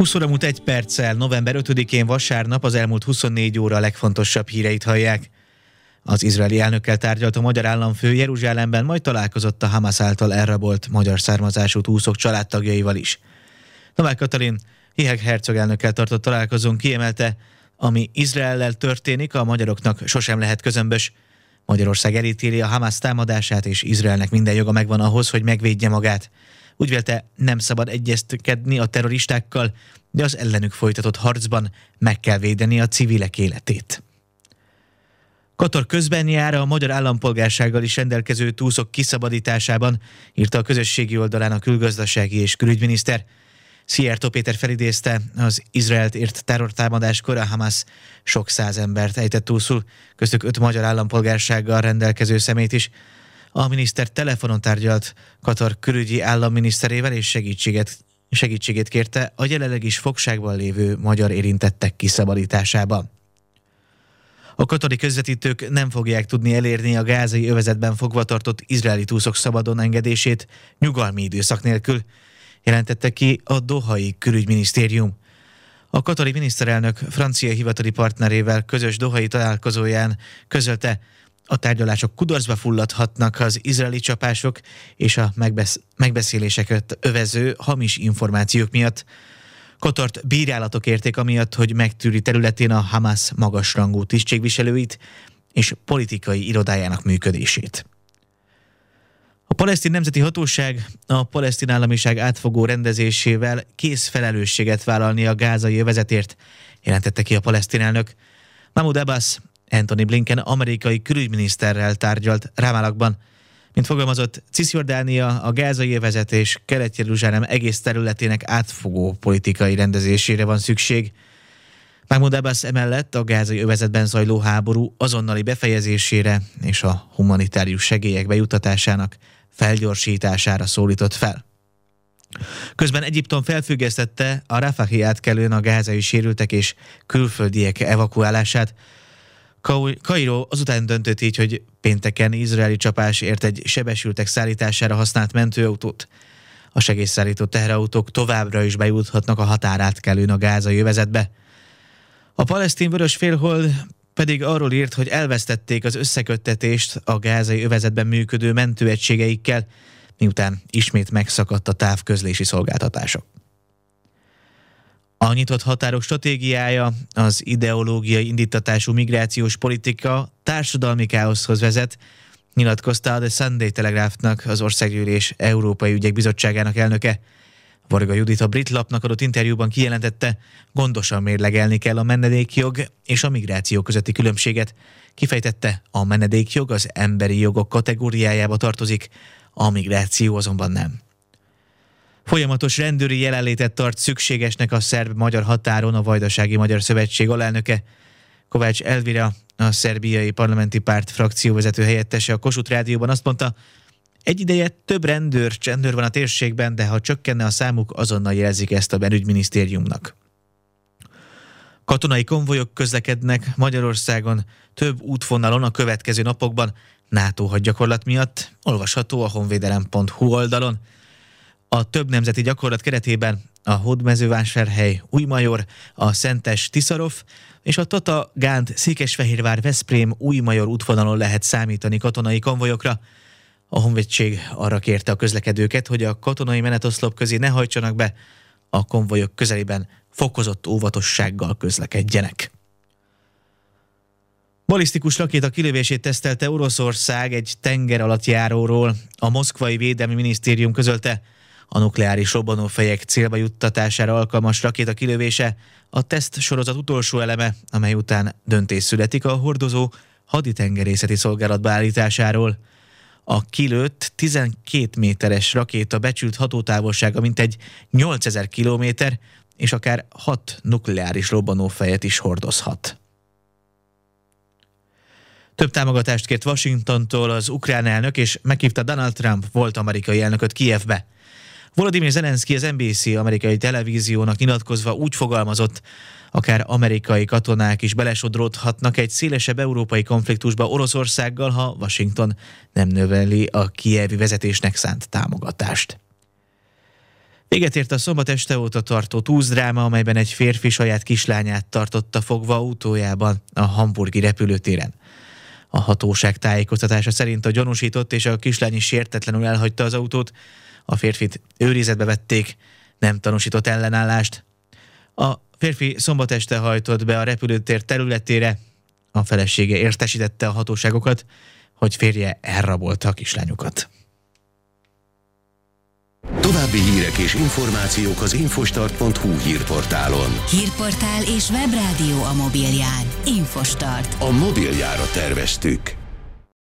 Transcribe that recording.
20 óra múlt 1 perccel, november 5-én vasárnap az elmúlt 24 óra a legfontosabb híreit hallják. Az izraeli elnökkel tárgyalt a magyar államfő Jeruzsálemben, majd találkozott a Hamas által elrabolt magyar származású túszok családtagjaival is. Novák Katalin Hihek hercogelnökkel tartott találkozón kiemelte, ami Izraellel történik, a magyaroknak sosem lehet közömbös. Magyarország elítéli a Hamas támadását, és Izraelnek minden joga megvan ahhoz, hogy megvédje magát. Úgy vélte, nem szabad egyezkedni a terroristákkal, de az ellenük folytatott harcban meg kell védeni a civilek életét. Katar közben jár a magyar állampolgársággal is rendelkező túszok kiszabadításában, írta a közösségi oldalán a külgazdasági és külügyminiszter. Szijjártó Péter felidézte, az Izraelt ért terrortámadáskor a Hamas sok száz embert ejtett túszul, köztük 5 magyar állampolgársággal rendelkező személyt is. A miniszter telefonon tárgyalt Katar külügyi államminiszterével, és segítségét kérte a jelenleg is fogságban lévő magyar érintettek kiszabadításában. A katari közvetítők nem fogják tudni elérni a gázai övezetben fogvatartott izraeli túszok szabadon engedését nyugalmi időszak nélkül, jelentette ki a dohai külügyminisztérium. A katari miniszterelnök francia hivatali partnerével közös dohai találkozóján közölte, a tárgyalások kudarcba fulladhatnak az izraeli csapások és a megbeszéléseket övező hamis információk miatt. Katart bírálatok érték amiatt, hogy megtűri területén a Hamas magasrangú tisztségviselőit és politikai irodájának működését. A palesztin nemzeti hatóság a palesztin államiság átfogó rendezésével kész felelősséget vállalni a gázai övezetért, jelentette ki a palesztin elnök. Mahmoud Abbas Antony Blinken amerikai külügyminiszterrel tárgyalt Rámallahban. Mint fogalmazott, Cisjordánia, a gázai övezet és Kelet-Jeruzsálem egész területének átfogó politikai rendezésére van szükség. Mahmoud Abbas emellett a gázai övezetben zajló háború azonnali befejezésére és a humanitárius segélyek bejuttatásának felgyorsítására szólított fel. Közben Egyiptom felfüggesztette a Rafahi átkelőn a gázai sérültek és külföldiek evakuálását. Kairó azután döntött így, hogy pénteken izraeli csapás ért egy sebesültek szállítására használt mentőautót. A segélyszállító teherautók továbbra is bejuthatnak a határátkelőn a gázai övezetbe. A palesztin vörös félhold pedig arról írt, hogy elvesztették az összeköttetést a gázai övezetben működő mentőegységeikkel, miután ismét megszakadt a távközlési szolgáltatások. A nyitott határok stratégiája, az ideológiai indítatású migrációs politika társadalmi káoszhoz vezet, nyilatkozta a The Sunday Telegraphnak az Országgyűlés Európai Ügyek Bizottságának elnöke. Varga Judit a Brit Lapnak adott interjúban kijelentette, gondosan mérlegelni kell a menedékjog és a migráció közötti különbséget. Kifejtette, a menedékjog az emberi jogok kategóriájába tartozik, a migráció azonban nem. Folyamatos rendőri jelenlétet tart szükségesnek a szerb-magyar határon a Vajdasági Magyar Szövetség alelnöke. Kovács Elvira, a szerbiai parlamenti párt frakcióvezető helyettese a Kossuth Rádióban azt mondta, egy ideje több csendőr van a térségben, de ha csökkenne a számuk, azonnal jelzik ezt a belügyminisztériumnak. Katonai konvojok közlekednek Magyarországon több útvonalon a következő napokban NATO hadgyakorlat miatt, olvasható a honvédelem.hu oldalon. A több nemzeti gyakorlat keretében a Hódmezővásárhely, Újmajor, a Szentes-Tiszarov és a Tata-Gánt-Székesfehérvár-Veszprém Újmajor útvonalon lehet számítani katonai konvojokra. A honvédség arra kérte a közlekedőket, hogy a katonai menetoszlop közé ne hajtsanak be, a konvojok közelében fokozott óvatossággal közlekedjenek. Balisztikus rakéta kilövését tesztelte Oroszország egy tengeralattjáróról. A moszkvai védelmi minisztérium közölte, a nukleáris robbanófejek célba juttatására alkalmas rakéta kilövése a teszt sorozat utolsó eleme, amely után döntés születik a hordozó haditengerészeti szolgálat beállításáról. A kilőtt 12 méteres rakéta becsült hatótávolsága mintegy 8000 kilométer, és akár 6 nukleáris robbanófejet is hordozhat. Több támogatást kért Washingtontól az ukrán elnök, és meghívta Donald Trump volt amerikai elnököt Kijevbe. Volodymyr Zelenszky az NBC amerikai televíziónak nyilatkozva úgy fogalmazott, akár amerikai katonák is belesodródhatnak egy szélesebb európai konfliktusba Oroszországgal, ha Washington nem növeli a kijevi vezetésnek szánt támogatást. Véget ért a szombat este óta tartó túzdráma, amelyben egy férfi saját kislányát tartotta fogva autójában a hamburgi repülőtéren. A hatóság tájékoztatása szerint a gyanúsított és a kislány is sértetlenül elhagyta az autót, a férfit őrizetbe vették, nem tanúsított ellenállást. A férfi szombat este hajtott be a repülőtér területére, a felesége értesítette a hatóságokat, hogy férje elrabolta a kislányukat. További hírek és információk az infostart.hu hírportálon. Hírportál és webrádió a mobilján. Infostart. A mobiljára terveztük.